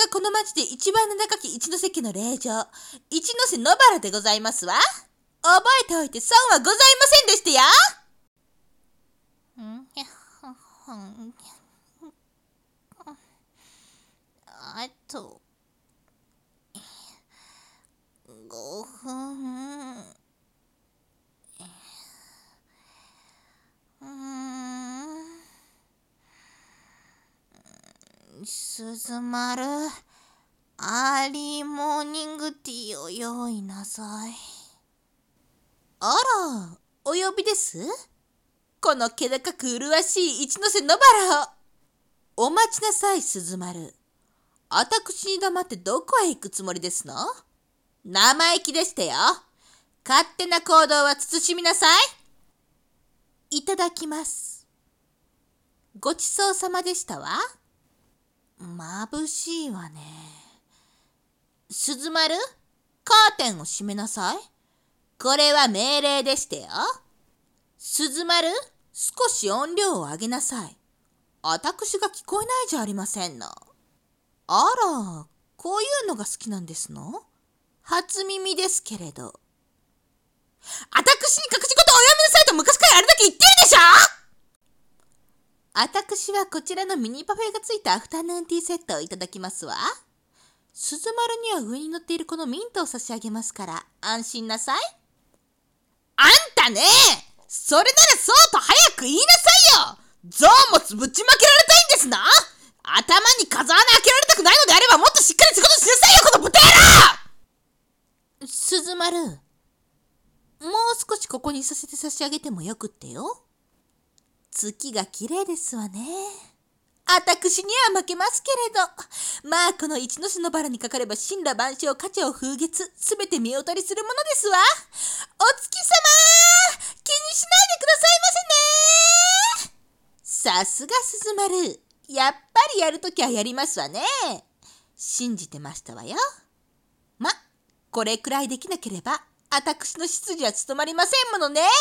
この町で一番名高き一ノ瀬家の令嬢、一ノ瀬野原でございますわ。覚えておいて損はございませんでしたよ。あと5分。鈴丸、アーリーモーニングティーを用意なさい。あら、お呼びです？この気高く麗しい一ノ瀬野原を。お待ちなさい、鈴丸。あたくしに黙ってどこへ行くつもりですの？生意気でしたよ。勝手な行動は慎みなさい。いただきます。ごちそうさまでしたわ。眩しいわね。鈴丸、カーテンを閉めなさい。これは命令でしたよ。鈴丸、少し音量を上げなさい。あたくしが聞こえないじゃありませんの。あら、こういうのが好きなんですの？初耳ですけれど。あたくしに隠し事をおやめなさいと昔からあれだけ言ってるでしょ！あたくしはこちらのミニパフェがついたアフタヌーンティーセットをいただきますわ。鈴丸には上に乗っているこのミントを差し上げますから安心なさい。あんたね、それならそうと早く言いなさいよ。臓物ぶちまけられたいんですな。頭に風穴開けられたくないのであればもっとしっかり仕事しなさいよ、この豚野郎！鈴丸、もう少しここにいさせて差し上げてもよくってよ。月が綺麗ですわね。あたくしには負けますけれど、まあこの一ノ瀬野原にかかれば神羅万象、花鳥風月、すべて見劣りするものですわ。お月様、気にしないでくださいませね。さすが鈴丸、やっぱりやるときはやりますわね。信じてましたわよ。ま、これくらいできなければあたくしの執事は務まりませんものね。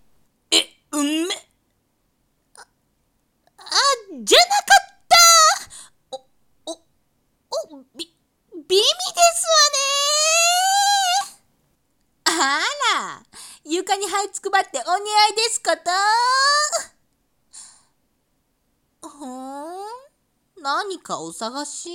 じゃなかった。美味ですわね。あら、床に這いつくばってお似合いですこと。何かお探し？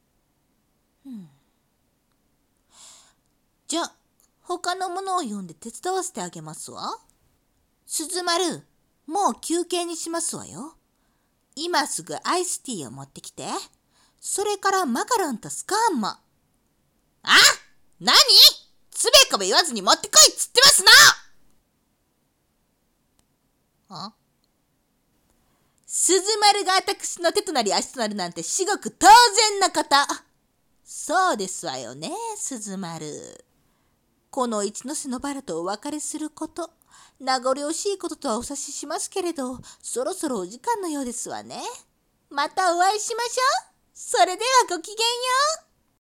じゃあ、他のものを読んで手伝わせてあげますわ。鈴丸、もう休憩にしますわよ。今すぐアイスティーを持ってきて。それからマカロンとスコーンも。あ？何？つべこべ言わずに持ってこいっつってますの！鈴丸が私の手となり足となるなんて至極当然なこと。そうですわよね、鈴丸。この一ノ瀬野原とお別れすること、名残惜しいこととはお察ししますけれど、そろそろお時間のようですわね。またお会いしましょう。それではごきげんよう。